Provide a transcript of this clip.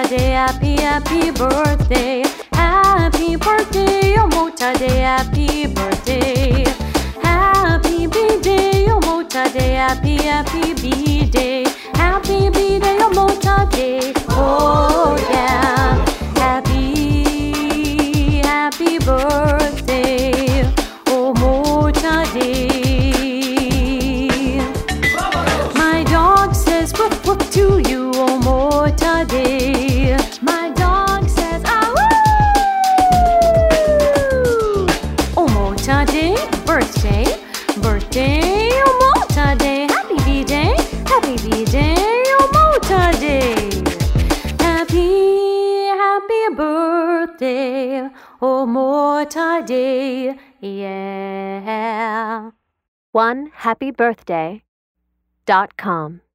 day, happy birthday. Happy birthday, Omota Day, happy birthday. Happy B-Day, Omota Day, happy B-Day. Happy B-Day, Omota Day, oh yeah. Happy birthday, Omota Day. My dog says whoop whoop to you, Omota Day. My dog says ah woo. Omota Day, birthday, Omota Day. Happy B-Day, Omota Day. Happy birthday, Omota Day, yeah. OneHappyBirthday.com